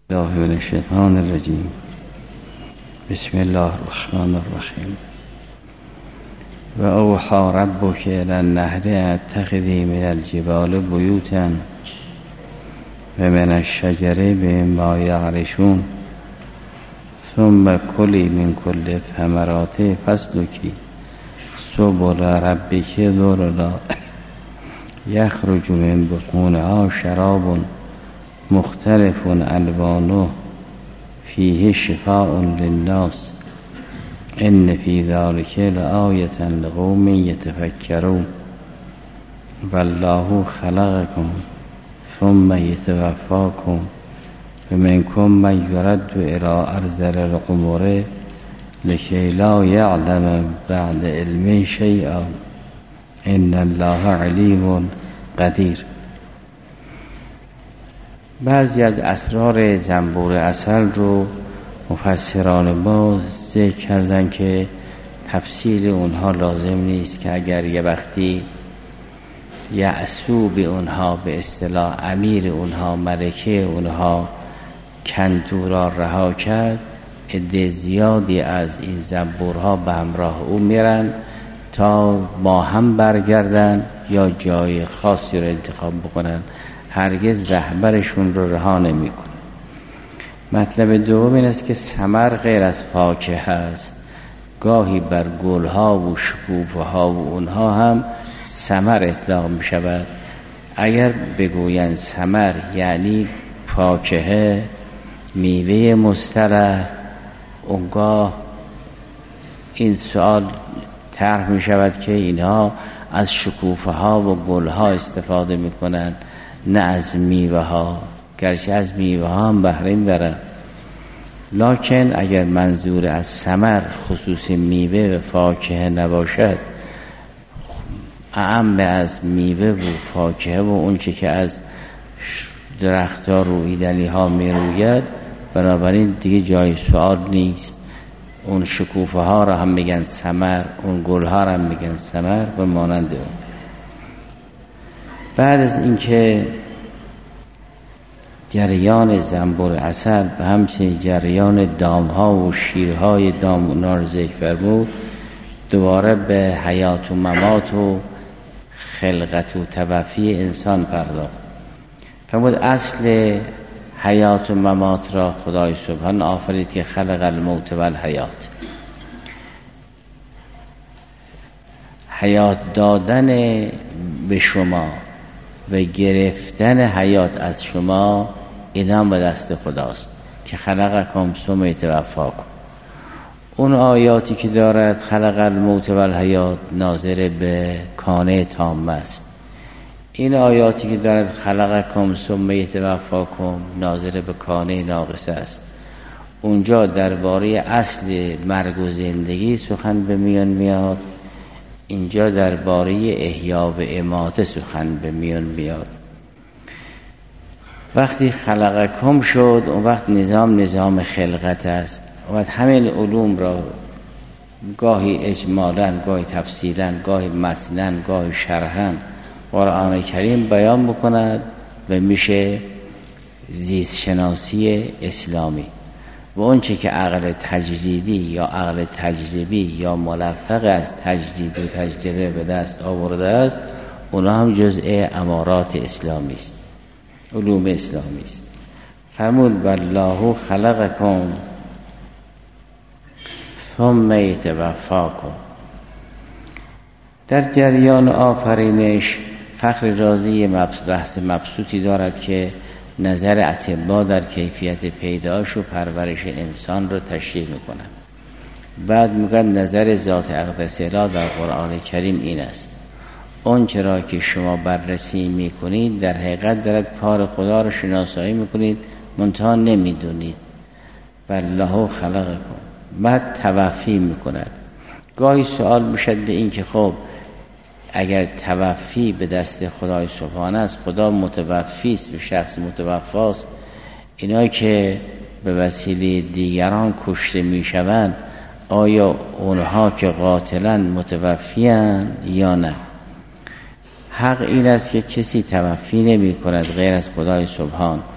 الله من الشیطان الرجیم. بسم الله الرحمن الرحیم. و اوحی ربک الی النحل اتخذی من الجبال بیوتا و من الشجر مما یعرشون ثم کلی من کل الثمرات فاسلکی سبل ربک ذللا یخرج من بطونها شراب مختلف الوانه فیه شفاء للناس ان فی ذلک لآیة لقوم یتفکرون والله خلقکم ثم یتوفاکم ومنکم من یرد الی ارذل العمر لکی لا یعلم بعد علم شیئا ان الله علیم قدیر. بعضی از اسرار زنبور عسل رو مفسران ما ذکر کردن که تفصیل اونها لازم نیست، که اگر یه وقتی یعصو به اونها، به اصطلاح امیر اونها، ملکه اونها کندو را رها کرد، عده زیادی از این زنبورها به همراه او میرن تا با هم برگردن یا جای خاصی رو انتخاب بکنن، هرگز رهبرشون رو رها نمی‌کنه. مطلب دوم این است که ثمر غیر از فاکهه هست، گاهی بر گلها و شکوفه‌ها و اونها هم ثمر اطلاق می شود. اگر بگویند ثمر یعنی فاکهه، میوه مصطلح، اونگاه این سوال طرح می شود که اینها از شکوفه ها و گل ها استفاده می کنند، نه از میوه ها، گرچه از میوه ها هم بهره برن، لکن اگر منظور از ثمر خصوص میوه و فاکهه نباشد، اعم از میوه و فاکهه و اون چه که از درخت ها رویدنی ها می روید، بنابراین دیگه جای سوال نیست. اون شکوفه ها را هم میگن ثمر، اون گل ها را هم میگن ثمر و مانند اون. بعد از اینکه جریان زنبور عسل و همچنین جریان دامها و شیرهای دام اونا رو ذکر فرمود، دوباره به حیات و ممات و خلقت و توفی انسان پرداخت. فرمود اصل حیات و ممات را خدای سبحان آفرید که خلق الموت و الحیات. حیات دادن به شما و گرفتن حیات از شما، این هم به دست خداست که خلقکم ثم یتوفاکم. اون آیاتی که دارد خلق الموت و الحیات ناظر به کانه تام است. این آیاتی که دارد خلقکم ثم یتوفاکم ناظر به کانه ناقص است. اونجا درباره اصل مرگ و زندگی سخن به میان میاد، اینجا درباره احیا و اماته سخن به میان میاد. وقتی خلقکم شد، اون وقت نظام خلقت است. و همین علوم را گاهی اجمالاً، گاهی تفصیلاً، گاهی متناً، گاهی شرحاً قرآن کریم بیان بکند و میشه زیست شناسی اسلامی. و اون چه که عقل تجدیدی یا عقل تجربی یا ملفق از تجدید و تجربه به دست آورده است، اونا هم جزء امارات اسلامی است، علوم اسلامی است. فرمود والله خلقکم ثم یتوفاکم. در جریان آفرینش فخر رازی بحث مبسوطی دارد که نظر اطباء در کیفیت پیدایش و پرورش انسان را تشریح میکنند. بعد میگن نظر ذات اقدس اله در قرآن کریم این است: اون چرا که شما بررسی میکنید در حقیقت دارد کار خدا را شناسایی میکنید، منتها نمیدونید. والله خلقکم. بعد توفی میکند. گاهی سوال میشد به این که خب اگر توفی به دست خدای سبحانه است، خدا متوفی است، به شخص متوفاست، اینا که به وسیله دیگران کشته میشوند، آیا اونها که قاتلن متوفیان یا نه؟ حق این است که کسی توفی نمی کند غیر از خدای سبحان.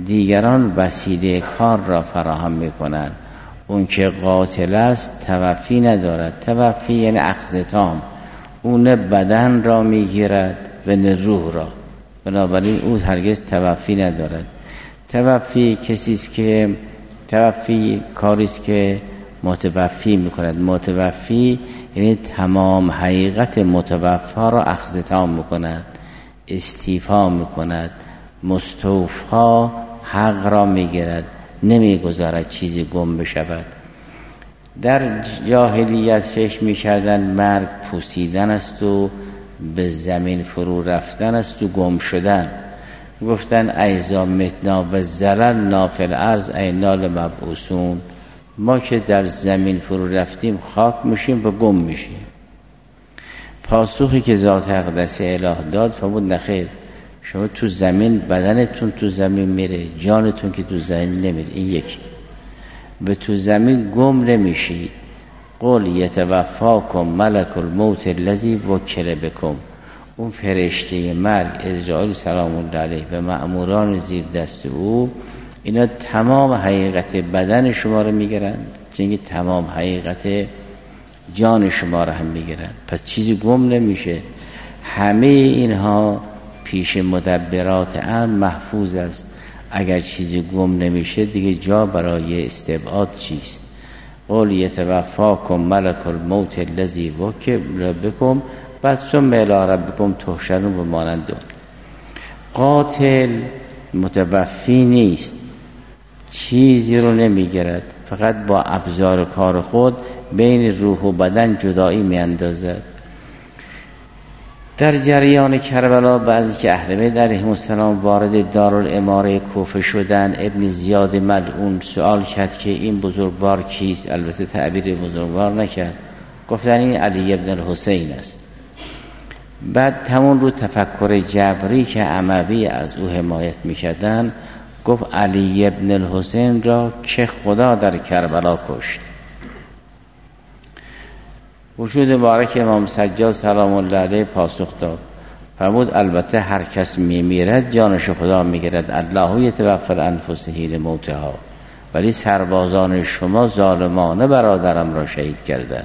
دیگران وسیله کار را فراهم میکنند. اون که قاتل است توفی ندارد. توفی یعنی اخذ تام، اون بدن را میگیرد و نه روح را، بنابراین او هرگز توفی ندارد. توفی کسیست که توفی کاریست که متوفی میکند. متوفی یعنی تمام حقیقت متوفا را اخذ تام میکند، استیفا میکند، مستوفا حق را میگیرد، نمیگذارد چیزی گم بشود. در جاهلیت فکر میکردن مرگ پوسیدن است و به زمین فرو رفتن است و گم شدن. گفتن ایذا متنا و زللنا فی الارض اینا لمبعوثون، ما که در زمین فرو رفتیم خاک میشیم و گم میشیم. پاسخی که ذات اقدس اله داد فرمود نخیر، شما تو زمین، بدنتون تو زمین میره، جانتون که تو زمین نمیره. این یکی. و تو زمین گم نمیشید. قل یتوفاکم ملک الموت الذی وکل بکم، اون فرشته مرگ عزرائیل سلام الله علیه و مأموران زیر دست او، اینا تمام حقیقت بدن شما رو میگیرند، چنین تمام حقیقت جان شما رو هم میگیرند. پس چیزی گم نمیشه. همه اینها پیش مدبرات امر محفوظ است. اگر چیزی گم نمیشه دیگه جا برای استبعاد چیست؟ قل یتوفاکم ملک الموت الذی وکل بکم بعد ثم الی ربکم تحشرون و مانند. قاتل متوفی نیست، چیزی رو نمیگیرد، فقط با ابزار کار خود بین روح و بدن جدایی میاندازد. در جریان کربلا بعضی که اهل بیت علیهم السلام وارد دارالاماره کوفه شدن، ابن زیاد ملعون سوال کرد که این بزرگوار کیست؟ البته تعبیر بزرگوار نکرد، گفتن این علی ابن الحسین است. بعد همون رو تفکر جبری که اموی از او حمایت میکردن گفت علی ابن الحسین را که خدا در کربلا کشت. وجود مبارک امام سجاد سلام الله علیه پاسخ داد، فرمود البته هر کس میمیرد جانش خدا میگیرد، الله یتوفی الانفس حین موتها، ولی سربازان شما ظالمانه برادرم را شهید کردند.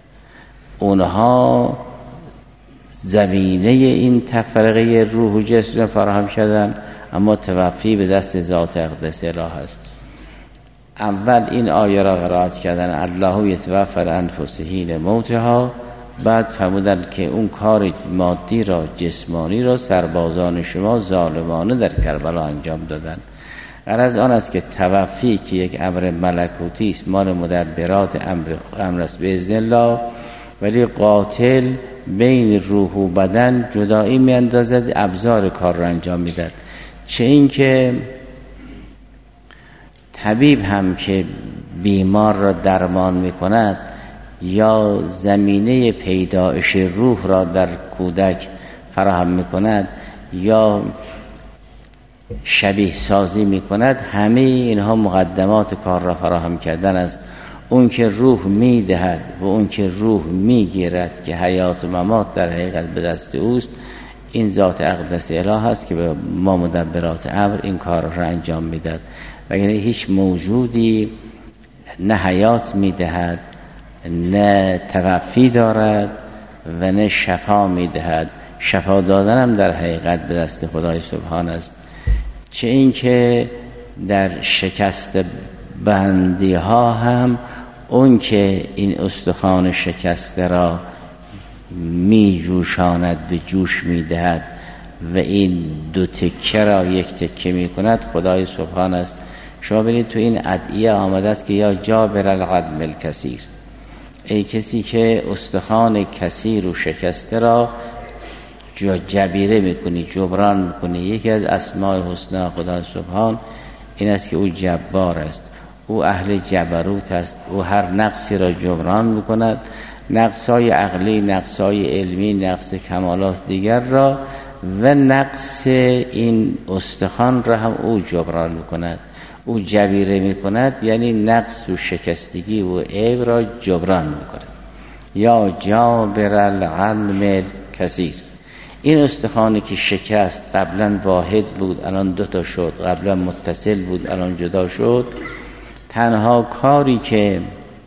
اونها زمینه این تفرقه روح و جسم را فراهم کردن، اما توفی به دست ذات اقدس اله است. اول این آیه را قرائت کردن الله یتوفی الانفس حین موتها، بعد فرمودن که اون کار مادی را، جسمانی را سربازان شما ظالمانه در کربلا انجام دادن. غرض آن است که توفی که یک امر ملکوتی است، مال مدبرات امر است به اذن الله، ولی قاتل بین روح و بدن جدایی میاندازد، ابزار کار را انجام میدهد. چه این که طبیب هم که بیمار را درمان میکند یا زمینه پیدایش روح را در کودک فراهم میکند یا شبیه سازی میکند، همه اینها مقدمات کار را فراهم کردن است. اون که روح میدهد و اون که روح میگیرد که حیات و ممات در حقیقت به دست اوست، این ذات اقدس اله است که به ما مدبرات امر این کار را انجام میدهد. وگرنه هیچ موجودی نه حیات میدهد، نه توفی دارد و نه شفا میدهد. شفا دادن هم در حقیقت به دست خدای سبحان است. چه این که در شکست بندی ها هم اون که این استخوان شکسته را می جوشاند، به جوش می دهد و این دو تکه را یک تکه می کند خدای سبحان است. شما ببینید تو این ادعیه آمده است که یا جابر العظم الکثیر، ای کسی که استخوان کثیر و شکسته را جبیره میکنی، جبران میکنی. یکی از اسماء حسنا خدای سبحان این است که او جبار است، او اهل جبروت است، او هر نقصی را جبران میکند، نقصای عقلی، نقصای علمی، نقص کمالات دیگر را و نقص این استخوان را هم او جبران میکند. او جبیره میکند یعنی نقص و شکستگی و عیب را جبران میکند. یا جابر العلم کثیر، این استخوانی که شکست، قبلا واحد بود الان 2 تا شد، قبلا متصل بود الان جدا شد، تنها کاری که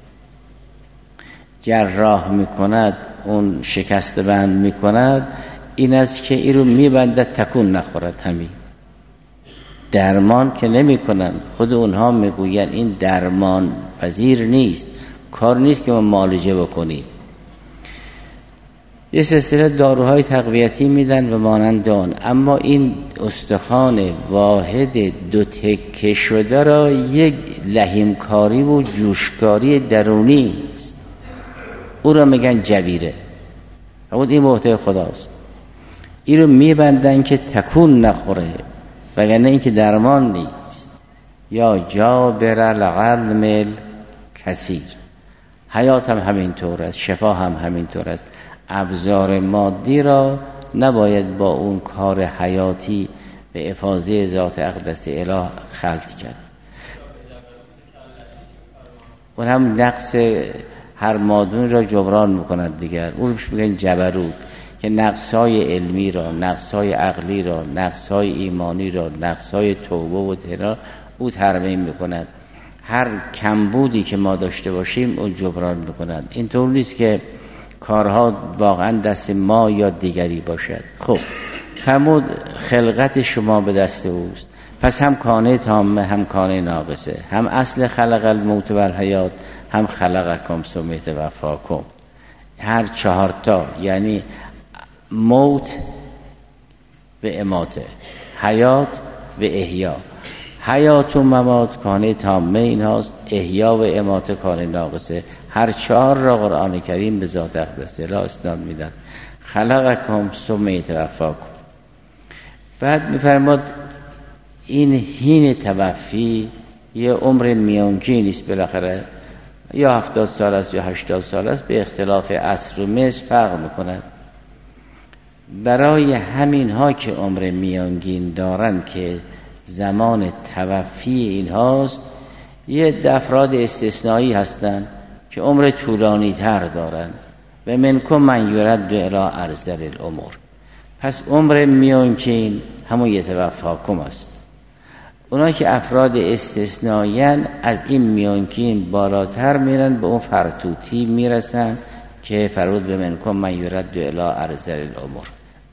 جراح میکند، اون شکست بند میکند، این است که این رو میبندد تکون نخورد. همین درمان که نمی کنن، خود اونها میگوین این درمان پذیر نیست، کار نیست که ما معالجه بکنیم. یه سلسله داروهای تقویتی میدن و مانند آن، اما این استخوان واحد 2 تکه شده را یک لحیمکاری و جوشکاری درونی است، او را میگن جبیره. این محتوی خداست، این رو میبندن که تکون نخوره، وگرنه این که درمان نیست. یا جابر القلم کثیر، حیات هم همینطور است، شفا هم همینطور است. ابزار مادی را نباید با اون کار حیاتی به افاضه ذات اقدس اله خلط کرد. اون هم نقص هر مادون را جبران میکند دیگر. اون روش میگن جبروت، که نقصهای علمی را، نقصهای عقلی را، نقصهای ایمانی را، نقصهای توبه و طهارت او ترمیم میکند. هر کمبودی که ما داشته باشیم او جبران میکند. اینطور نیست که کارها واقعا دست ما یا دیگری باشد. خب فرمود خلقت شما به دست اوست، پس هم کانه تامه هم کانه ناقصه، هم اصل خلق الموت و الحیات، هم خلقکم ثم یتوفاکم. هر 4 تا، یعنی موت به اماته، حیات به احیا. حیات و ممات کانه تامه این هاست، احیا و اماته کانه ناقصه. هر 4 را قرآن کریم به ذات اقدس اله اسناد میدن. خلقکم ثم یتوفاکم. بعد میفرماد این حین توفی یه عمر میانگینی نیست، بالاخره یا 70 سال است یا 80 سال است، به اختلاف عصر و مصر فرق میکند. برای همین ها که عمر میانگین دارن که زمان توفی این هاست، یه افراد استثنایی هستن که عمر طولانی تر دارن. و منکم من یرد الی ارذل الامور. پس عمر میانگین همون یتوفاکم است. اونا که افراد استثنائیان از این میانگین بالاتر میرن، به اون فرتوتی میرسن که فرود به منکم من یرد الی ارذل الامور.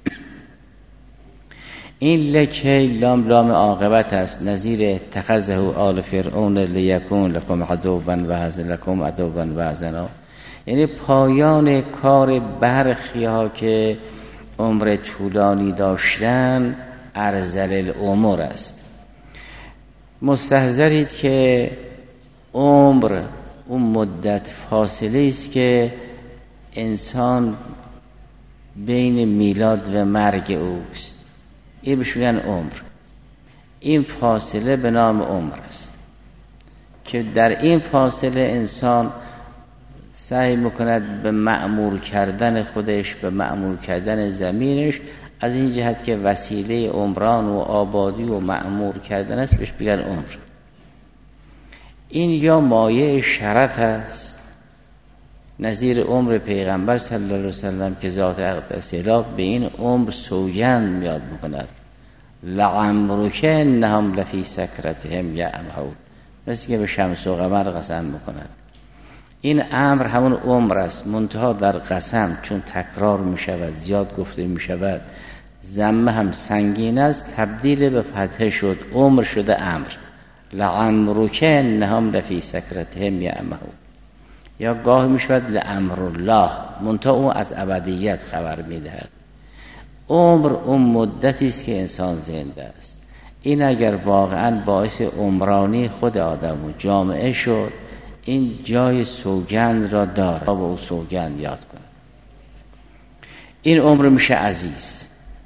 این لکه لام عاقبت است، نظیر اتخذه آل فرعون لیکون لکم عدوا و حزنا لکم عدوا و حزنا. یعنی پایان کار برخی ها که عمر طولانی داشتن ارذل الامور است. مستحضرید که عمر اون مدت فاصله است که انسان بین میلاد و مرگ اوست، این بهش میگن عمر. این فاصله به نام عمر است که در این فاصله انسان سعی میکند به معمور کردن خودش، به معمور کردن زمینش، از این جهت که وسیله عمران و آبادی و معمور کردن است بهش میگن عمر. این یا مایه شرف است، نظیر عمر پیغمبر صلی الله علیه وسلم که ذات اقدس اله به این عمر سوگند میاد میکند. لعمرک انهم لفی سکرتهم یعمهون، مثل که به شمس و قمر قسم میکند. این امر همون عمر است، منتها در قسم چون تکرار میشود، زیاد گفته میشود، ضمه هم سنگین است، تبدیل به فتحه شد، عمر شده امر. لعمرک انهم لفی سکرتهم یعمهون. یا گاه میشود لامر الله، منتها اون از ابدیت خبر میدهد. عمر اون مدتی است که انسان زنده است. این اگر واقعا باعث عمرانی خود آدم و جامعه شد، این جای سوگند را دارد، با او سوگند یاد کن. این عمر میشه عزیز.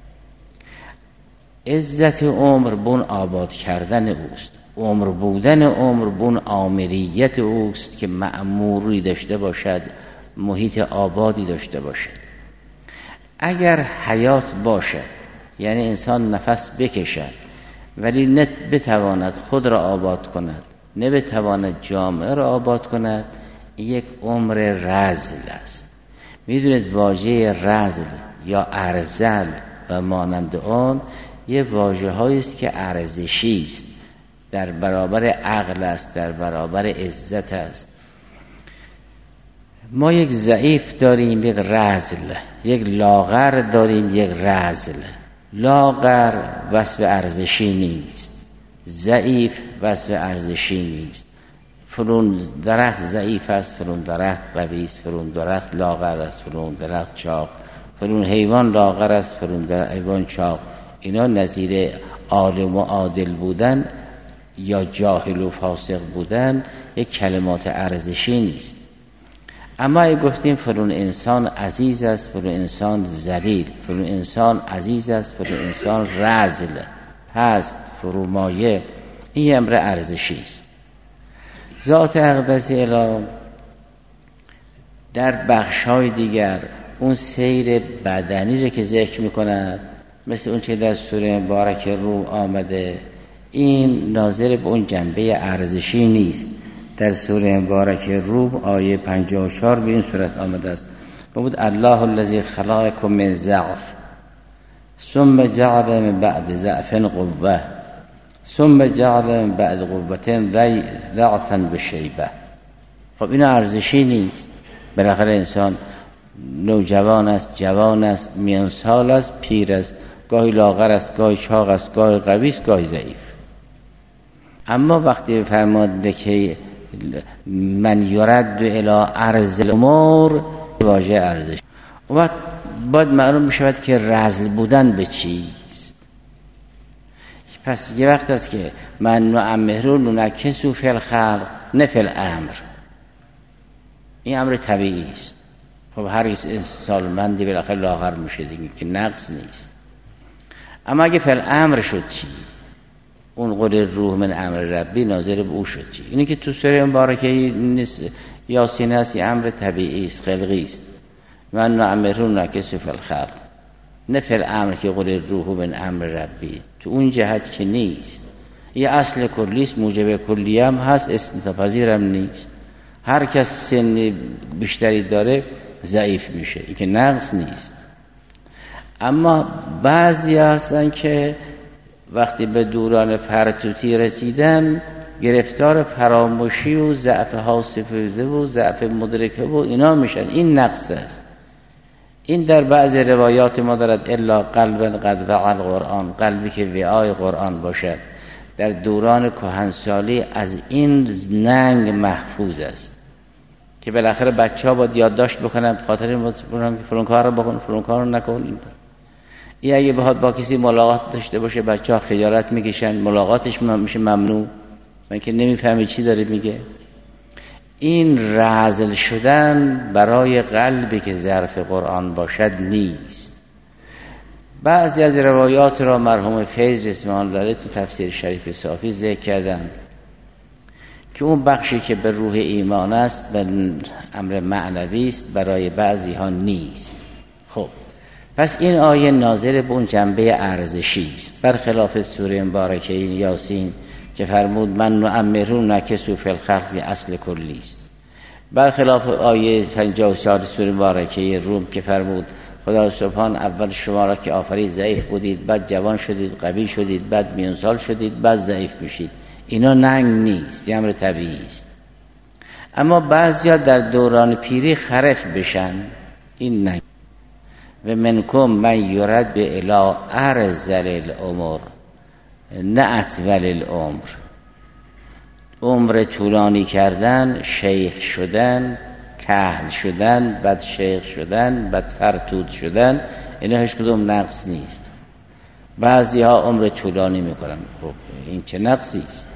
عزت عمر بون آباد کردن اوست. عمر بودن عمر بون آمریت اوست که مأموری داشته باشد، محیط آبادی داشته باشد. اگر حیات باشد، یعنی انسان نفس بکشد ولی نه بتواند خود را آباد کند، نه بتواند جامعه را آباد کند، یک عمر رذل است. میدونید واژه رذل یا ارذل و مانند آن یه واژه‌هایی است که ارزشی است، در برابر عقل است، در برابر عزت است. ما یک ضعیف داریم، یک رذل، یک لاغر داریم، یک رذل. لاغر وصف ارزشی نیست، ضعیف وصف ارزشی نیست. فلان درخت ضعیف است، فلان درخت قوی است، فلان درخت لاغر است، فلان درخت چاق، فلان حیوان لاغر است، فلان حیوان چاق. اینا نظیر عالم و عادل بودن یا جاهل و فاسق بودن یک کلمات ارزشی نیست. اما اگه گفتیم فلان انسان عزیز است، فلان انسان ذلیل، فلان انسان عزیز است، فلان انسان رذل، پست، فرومایه، این امر ارزشی است. ذات اقدس الهی در بخش‌های دیگر اون سیر بدنی رو که ذکر می‌کند، مثل اون چه در سوره مبارک روم آمده، این ناظر به اون جنبه ارزشی نیست. در سوره مبارک روم آیه 54 به این صورت آمده است: بود الله الذی خلقکم من ضعف ثم جعل من بعد ضعف قوة ثم جعل من بعد قوة ضعفا بشیبه. خب این ارزشی نیست. بالاخره انسان نوجوان است، جوان است، میان سال است، پیر است، گاهی لاغر است، گاهی چاق است، گاهی قوی است، گاهی ضعیف. اما وقتی فرموده که من یرد الی ارذل الامور، واژه ارزش، و باید معلوم میشود که رذل بودن به چیست. پس یه وقت است که من نعمره ننکسو فی الخلق، نه فی الامر. این امر طبیعی است. خب هر سالمندی بالاخره لاغر میشه دیگه، که نقص نیست. اما اگه فی الامر شد چی؟ اون قول روح من امر ربی ناظر به او شد چی؟ اینی که تو سوره مبارکه یاسین هست، این امر طبیعی است، خلقی است. من نعمره ننکسو فی الخلق، نه فی الامر که قول روح من امر ربی. تو اون جهت که نیست. یه اصل کلیست، موجب کلی هم هست، استثناء‌پذیر هم نیست. هر کس سن بیشتری داره ضعیف میشه، این که نقص نیست. اما بعضی هستن که وقتی به دوران فرتوتی رسیدن گرفتار فراموشی و ضعف حاسفزه و ضعف مدرکه و اینا میشن. این نقص است. این در بعض روایات ما دارد الا قلب قد وعى القرآن، قلبی که وعای قرآن باشد. در دوران کهنسالی از این ننگ محفوظ است که بالاخره بچه‌ها باید یادداشت بکنن، خاطر فلان کار رو بکن، فلان کار رو نکن. این اگه بخواد با کسی ملاقات داشته باشه، بچه‌ها خجالت میکشن، ملاقاتش میشه ممنوع، من که نمیفهمی چی داره میگه. این رذل شدن برای قلبی که ظرف قرآن باشد نیست. بعضی از روایات را مرحوم فیض رحمه الله تو تفسیر شریف صافی ذکر کردن که اون بخشی که به روح ایمان است به امر معنوی است، برای بعضی ها نیست. خب پس این آیه ناظر به اون جنبه ارزشی است، برخلاف سوره مبارکه یاسین که فرمود من نعمره ننکسو فی الخلق، اصل کلی است. برخلاف آیه 54 سوره مبارکه روم که فرمود خدا سبحان اول شما را که آفرید ضعیف بودید، بعد جوان شدید، قوی شدید، بعد میان سال شدید، بعد ضعیف میشید. اینا ننگ نیست، امر طبیعی است. اما بعضیا در دوران پیری خرف بشن، این ننگ. و منکم من یرد الی ارذل الامور نه اطول العمر. عمر طولانی کردن، شیخ شدن، کهل شدن، بعد شیخ شدن، بعد فرتود شدن، اینا هیچ کدوم نقص نیست. بعضی ها عمر طولانی میکنن، خب این چه نقصی است؟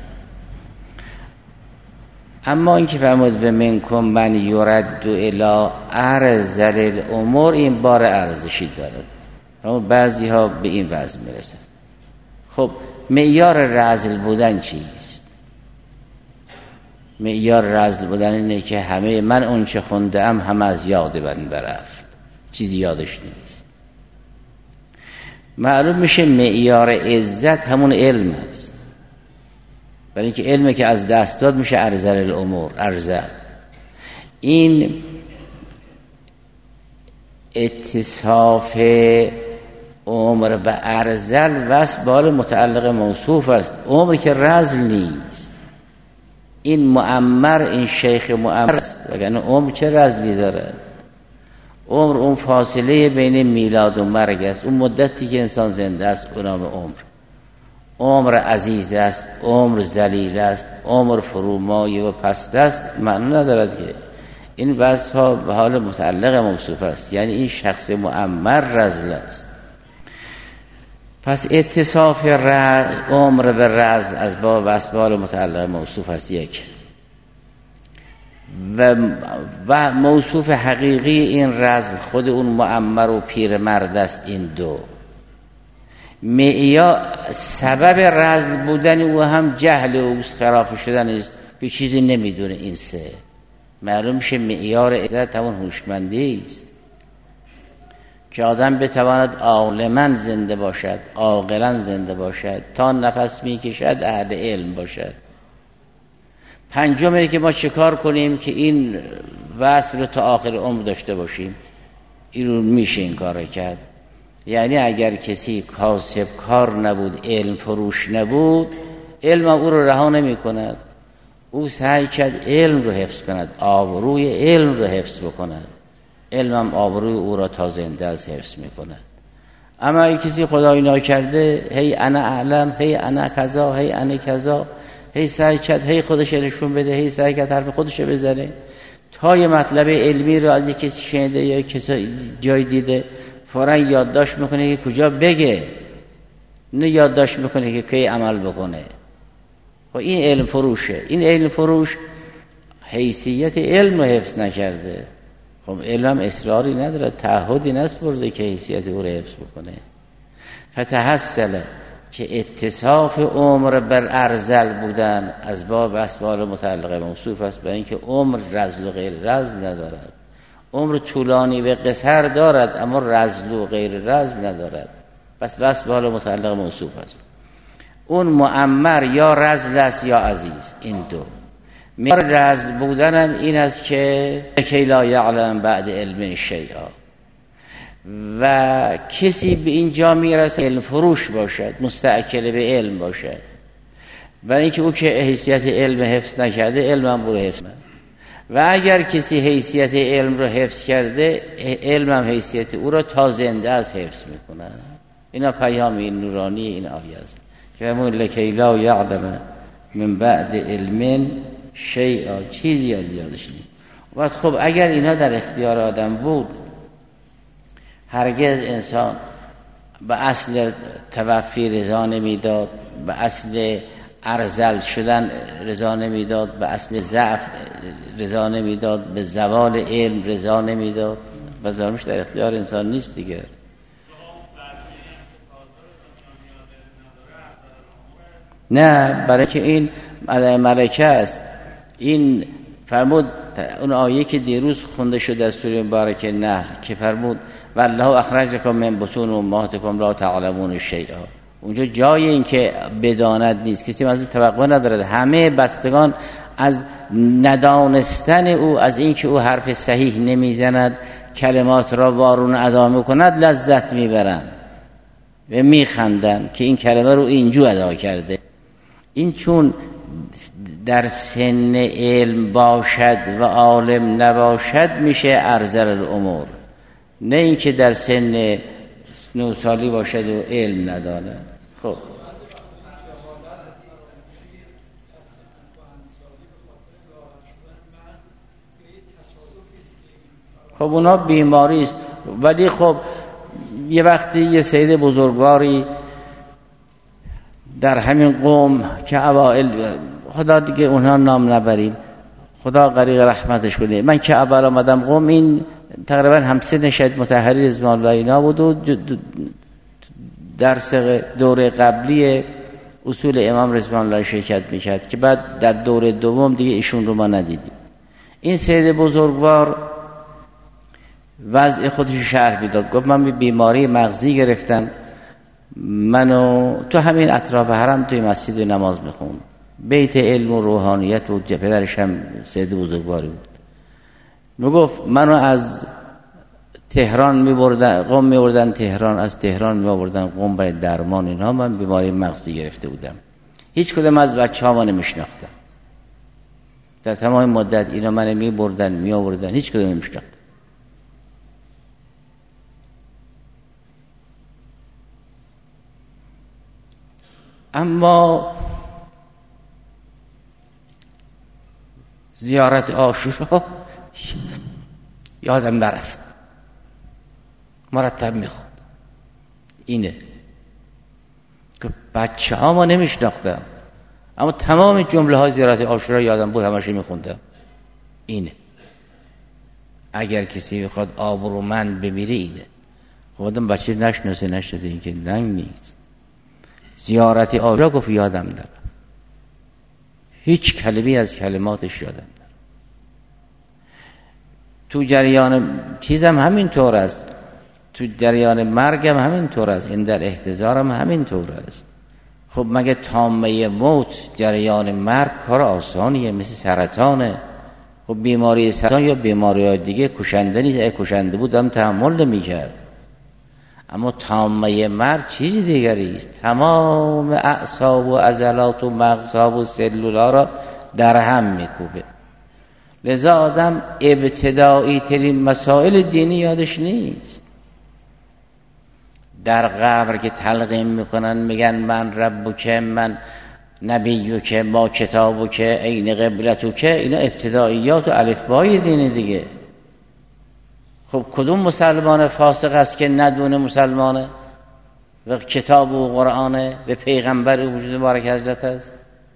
اما این که فرمود و منکم من یرد الی ارذل الامور، این بار ارزشی دارد. اما بعضی ها به این وضع میرسن. خب معیار رذل بودن چیست؟ معیار رذل بودن اینه که همه من اون چه خونده ام همه از یاد من رفت، چیزی یادش نیست. معلوم میشه معیار عزت همون علم است، برای اینکه علمی که از دست داد میشه ارذل الامور، ارذل. این اتصاف عمر به ارذل وصف به حال متعلق موصوف است. عمر که رذل نیست. این معمر، این شیخ معمر است، وگرنه عمر چه رذلی دارد؟ عمر اون فاصله بین میلاد و مرگ است، اون مدتی که انسان زنده است اون نام عمر. عمر عزیز است، عمر ذلیل است، عمر فرومایه و پست است، معنی ندارد که این وصف ها به حال متعلق موصوف است، یعنی این شخص معمر رذل است. پس اتصاف عمر به رذل از باب وصف حال متعلق موصوف است یک، و موصوف حقیقی این رذل خود اون معمر و پیرمرد است. این دو معیار سبب رذل بودن او هم جهل اوست، خرافه شدن است که چیزی نمیدونه. این سه معلوم میشه معیار عزت همون هوشمندی است که آدم بتواند عالما زنده باشد، عاقلا زنده باشد، تا نفس میکشد اهل علم باشد. پنجم اینه که ما چه کار کنیم که این وصف رو تا آخر عمر داشته باشیم. این رو میشه این کار کرد. یعنی اگر کسی کاسب کار نبود، علم فروش نبود، علم او رو رها نمی کند. او سعی کرد علم رو حفظ کند، آبروی علم رو حفظ بکند. علم هم آبروی او را تا زنده از حفظ می کند. اما اگه کسی خدایی ناکرده هی انا اعلم، هی انا کذا، هی انا کذا، هی سعی کرد هی خودش نشون بده، هی سعی کرد حرف خودش بزنه، تا یه مطلب علمی رو از یک کسی شنیده یا کسی جای دیده فوراً یادداشت میکنه که کجا بگه، نه یادداشت میکنه که کی عمل بکنه. خب این علم فروشه. این علم فروش حیثیت علم رو حفظ نکرده. خب علم اصراری نداره، تعهدی نسپرده که حیثیت او رو حفظ بکنه. فتحصل که اتصاف عمر بر ارذل بودن از باب اسباب متعلقه موصوف است، برای اینکه عمر رذل و غیر رذل ندارد. عمر طولانی و قصر دارد اما رذل و غیر رذل ندارد. بس به حال متعلق موصوف است. اون معمر یا رذل است یا عزیز. این دو معیار رذل بودن هم این است که کی لا یعلم بعد علم شیئا، و کسی به اینجا میرسه علم فروش باشد، مستأکل به علم باشد، برای اینکه او که حیثیت علم حفظ نکرده علم هم برو حفظ. و اگر کسی حیثیت علم رو حفظ کرده، علم هم حیثیت او رو تا زنده از حفظ میکنه. اینا پیام این نورانی این آیه است که همون لکی لا یعلم من بعد علم شیئا، چیزی یادش نیست. و خب اگر اینا در اختیار آدم بود، هرگز انسان به اصل توفی رضا نمیداد، به اصل ارذل شدن رضا نمیداد، به اصل ضعف رضا نمیداد، به زوال علم رضا نمیداد. و ظاهرش در اختیار انسان نیست دیگه. نه، برای که این ملکه است. این فرمود اون آیه که دیروز خونده شده از سوره مبارکه نحل که فرمود والله اخرجکم من بطون امهاتکم لا تعلمون شیئا. اونجا جای این که بداند نیست، کسی از توقع ندارد. همه بستگان از ندانستن او، از اینکه او حرف صحیح نمیزند، کلمات را وارون ادا میکند، لذت میبرند و میخندند که این کلمه رو اینجور ادا کرده. این چون در سن علم باشد و عالم نباشد میشه ارذل الامور، نه اینکه در سن 9 سالی باشد و علم ندانه. خب اونا بیماری است. ولی خب یه وقتی یه سید بزرگواری در همین قوم که اوائل، خدا دیگه اونها نام نبریم، خدا غریق رحمتش کنه، من که اول آمدم قوم، این تقریبا همسن شاید مطهری رضوان الله اینا بود و درس دوره قبلی اصول امام رضوان الله شرکت میکرد که بعد در دوره دوم دیگه ایشون رو ما ندیدیم. این سید بزرگوار وضع خودش شرح میداد. گفت من بیماری مغزی گرفتم، منو تو همین اطراف حرم توی مسجد نماز میخوند، بیت علم و روحانیت و پدرش هم سید بزرگواری بود. میگفت منو از تهران میبردن، قم میبردن تهران، از تهران میبردن قم برای درمان اینها. من بیماری مغزی گرفته بودم، هیچ کدوم از بچه‌ها نمیشناختم. در تمام مدت اینا من میبردن میآوردن، هیچ کدوم نمیشناختم. اما زیارت عاشورا یادم نرفت، مرتب میخوند. اینه که بچه ها ما نمیشناختم، اما تمام جمله های زیارت عاشورا یادم بود، همش میخوندم. اینه اگر کسی بخواد آبرومند بمیره اینه. خب آدم بچه نشناسه این که ننگ نیست. زیارت عاشورا گفت یادم دارم، هیچ کلمه‌ای از کلماتش یادم دارم. تو جریان چیزم همین طور است، تو جریان مرگم همین طور است، این در احتضارم همین طور است. خب مگه تامه موت، جریان مرگ کار آسانیه؟ مثل سرطانه. خب بیماری سرطان یا بیماری های دیگه کشنده نیست، اگه کشنده بود هم تحمل نمی‌کرد. اما تامه مرگ چیز دیگری است، تمام اعصاب و عضلات و مغزها و سلول‌ها را در هم میکوبه. لذا آدم ابتدایی ترین مسائل دینی یادش نیست. در قبر که تلقین میکنن میگن من ربک، من نبیک، ما کتابک، این قبلتک، اینا ابتداییات و الفبای دینی دیگه. خب کدوم مسلمان فاسق است که ندونه مسلمانه و کتاب و قرآنه و پیغمبر وجود مبارک حضرت است؟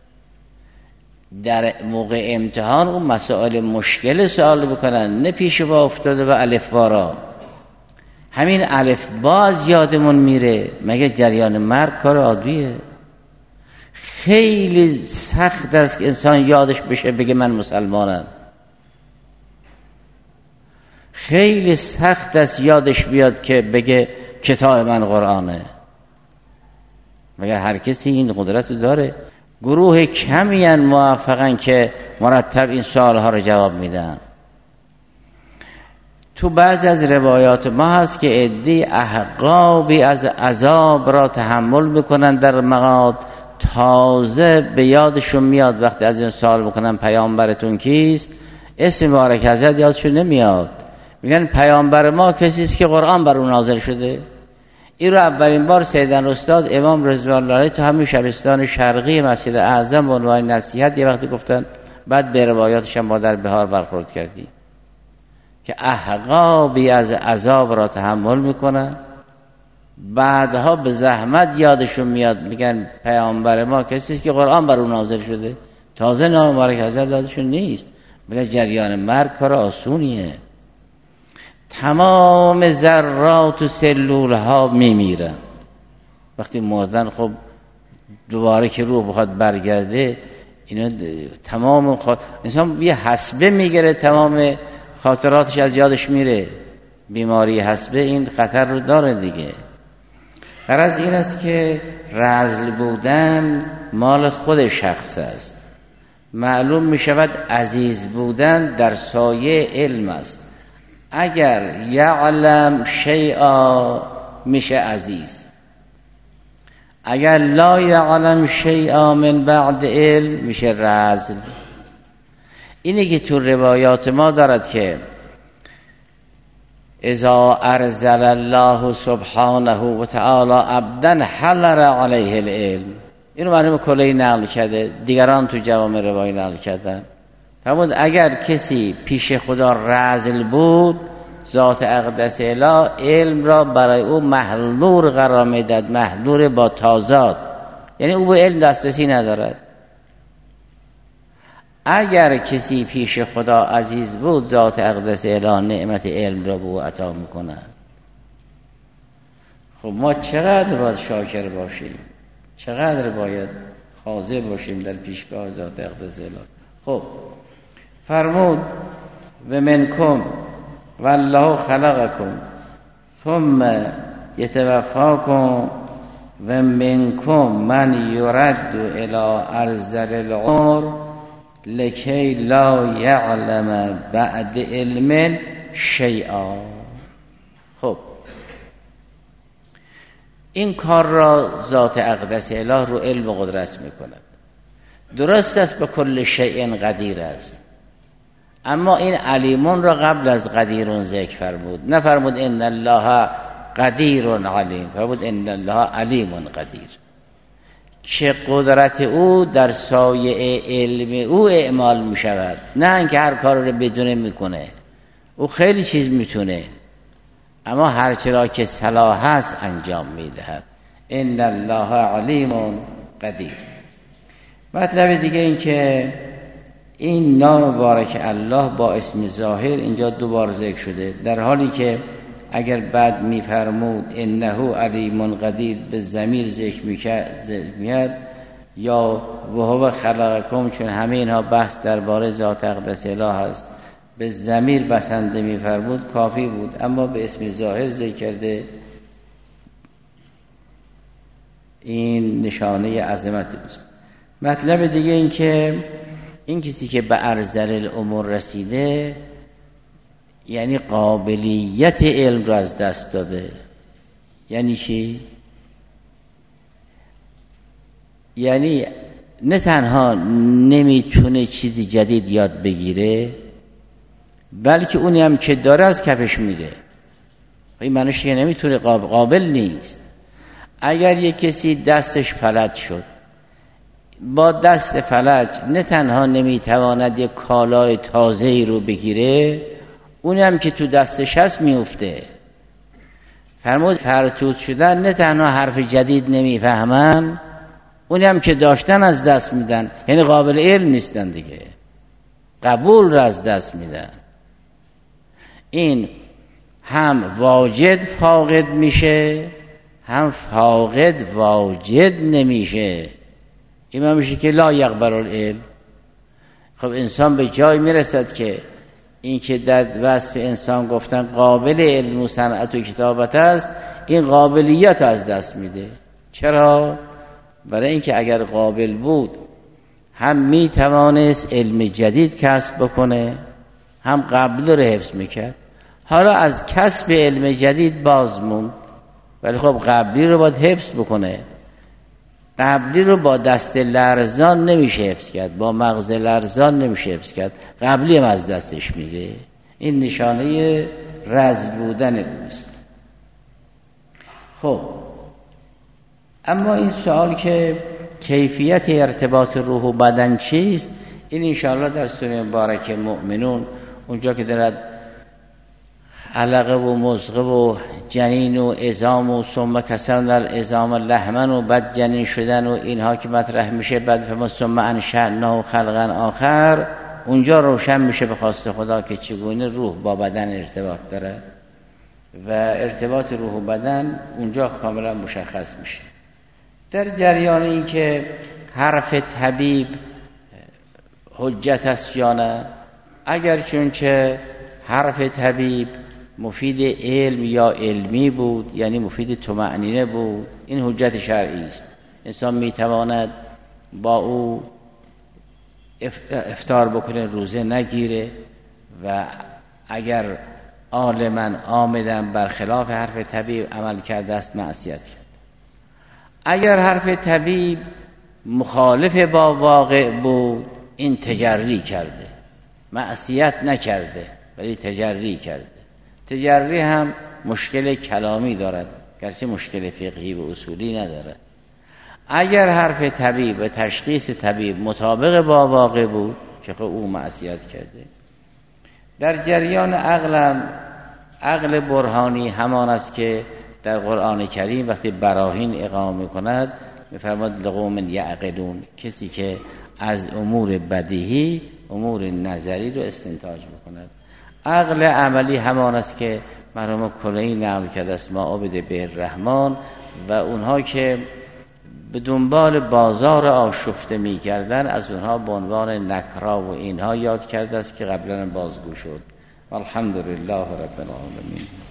در موقع امتحان اون مسائل مشکل سوال بکنن، نه پیش با افتاده و الفبا را. همین الفبا از یادمون میره، مگه جریان مرگ کار عادیه؟ خیلی سخت است که انسان یادش بشه بگه من مسلمانم. خیلی سخت است یادش بیاد که بگه کتاب من قرآنه. مگر هر کسی این قدرت رو داره؟ گروه کمی ان موفقن که مرتب این سوالها رو جواب میدن. تو بعض از روایات ما هست که عده‌ای احقابی از عذاب را تحمل میکنن در مقاد، تازه به یادشون میاد وقتی از این سوال بکنن پیامبرتون کیست، اسم مبارک حضرت یادشون نمیاد. میگن پیامبر ما کسی است که قرآن بر اون نازل شده. این رو اولین بار سیدن استاد امام رضوان الله علیه تو همین شبستان شرقی مسجد اعظم به عنوان نصیحت یه وقتی گفتن، بعد به روایاتش هم ما در بهار برخورد کردیم که احقابی از عذاب را تحمل میکنن، بعدها به زحمت یادشون میاد میگن پیامبر ما کسی است که قرآن بر اون نازل شده، تازه نام مبارک حضرت یادشون نیست. میگن جریان مرگ کار آسونیه. تمام ذرات و سلول ها میمیرن. وقتی مردن خب دوباره که روح بخواد برگرده، اینا تمام انسان یه حسبه میگیره، تمام خاطراتش از یادش میره. بیماری حسبه این خطر رو داره دیگه. غرض این است که رذل بودن مال خود شخص است. معلوم میشود عزیز بودن در سایه علم است. اگر یعلم شیئا میشه عزیز، اگر لا یعلم شیئا من بعد علم میشه رذل. اینه که تو روایات ما دارد که اذا ارسل الله سبحانه و تعالی عبدا حلر علیه العلم. اینو مرحوم کلینی نقل کرده، دیگران تو جوامع روایی نقل کردن. فرمود اگر کسی پیش خدا رذل بود، ذات اقدس اله علم را برای او محظور قرار میداد، محظور با تازاد، یعنی او به علم دسترسی ندارد. اگر کسی پیش خدا عزیز بود، ذات اقدس اله نعمت علم را به او عطا میکنه. خب ما چقدر باید شاکر باشیم، چقدر باید خاضع باشیم در پیشگاه ذات اقدس اله. خب فرمود و منکم والله خلقکم ثم یتوفاکم و منکم من یرد الی ارذل العمر لکی لا یعلم بعد علم شیئا. خب این کار را ذات اقدس اله رو علم و قدرت میکند. درست است به کل شیء قدیر است، اما این علیمون را قبل از قدیرون ذکر فرمود، نفرمود ان الله قدیر علیم، فرمود ان الله علیم قدیر، که قدرت او در سایه علم او اعمال می شود، نه اینکه هر کار رو بدونه میکنه. او خیلی چیز میتونه، اما هر چرا که صلاح است انجام میدهد. ان الله علیم قدیر. مطلب دیگه این که این نام مبارک الله با اسم ظاهر اینجا دوبار ذکر شده، در حالی که اگر بعد میفرمود انه علیم قدیر به ضمیر ذکر میکرد یا وهو خلقکم، چون همه اینها بحث درباره ذات اقدس اله است، به ضمیر بسنده میفرمود کافی بود، اما به اسم ظاهر ذکر کرده. این نشانه عظمت است. مطلب دیگه این که این کسی که به ارذل الامور رسیده یعنی قابلیت علم را از دست داده. یعنی چی؟ یعنی نه تنها نمیتونه چیزی جدید یاد بگیره، بلکه اونی هم که داره از کفش میده. این معنیش که نمیتونه، قابل نیست. اگر یک کسی دستش فلج شد، با دست فلج نه تنها نمیتواند یک کالای تازه‌ای رو بگیره، اونی هم که تو دستش هست میفته. فرمود فرتوت شدن نه تنها حرف جدید نمیفهمن، اونی هم که داشتن از دست میدن، یعنی قابل علم نیستن دیگه، قبول را از دست میدن. این هم واجد فاقد میشه، هم فاقد واجد نمیشه. این هم میشه که لا یقبل العلم. خب انسان به جای میرسد که این که در وصف انسان گفتن قابل علم و صنعت و کتابت است، این قابلیت از دست میده. چرا؟ برای اینکه اگر قابل بود هم میتوانست علم جدید کسب بکنه، هم قبل رو حفظ میکرد. حالا از کسب علم جدید باز موند، ولی خب قبلی رو باید حفظ بکنه. قبلی رو با دست لرزان نمیشه حفظ کرد، با مغز لرزان نمیشه حفظ کرد، قبلی هم از دستش میره. این نشانه رزل بودن اوست. خب اما این سوال که کیفیت ارتباط روح و بدن چیست، این انشاءالله در سوره مبارکه مؤمنون اونجا که دارد علقه و مضغه و جنین و عظام و ثم کسرنا العظام لحما و بعد جنین شدن و اینها که مطرح میشه، بعد ثم انشأناه خلقا آخر، اونجا روشن میشه به خواست خدا که چگونه روح با بدن ارتباط داره و ارتباط روح و بدن اونجا کاملا مشخص میشه. در جریان این که حرف طبیب حجت است یا نه، اگر چونچه حرف طبیب مفید علم یا علمی بود، یعنی مفید طمأنینه بود، این حجت شرعی است. انسان میتواند با او افطار بکنه، روزه نگیره و اگر عالما عامدا برخلاف حرف طبیب عمل کرده است معصیت کرد. اگر حرف طبیب مخالف با واقع بود، این تجری کرده، معصیت نکرده ولی تجری کرده. تجری هم مشکل کلامی دارد، گرچه مشکل فقهی و اصولی ندارد. اگر حرف طبیب و تشخیص طبیب مطابق با واقع بود که خب او معصیت کرده. در جریان عقل برهانی همان است که در قرآن کریم وقتی براهین اقامه کند می‌فرماد لقوم یعقلون، کسی که از امور بدیهی امور نظری رو استنتاج می‌کند. عقل عملی همان است که مرحوم کلینی نقل کرده است ما عبد به الرحمن، و اونها که به دنبال بازار آشفته می‌کردن از اونها به عنوان نکرا و اینها یاد کرده است که قبلا بازگو شد. الحمدلله رب العالمین.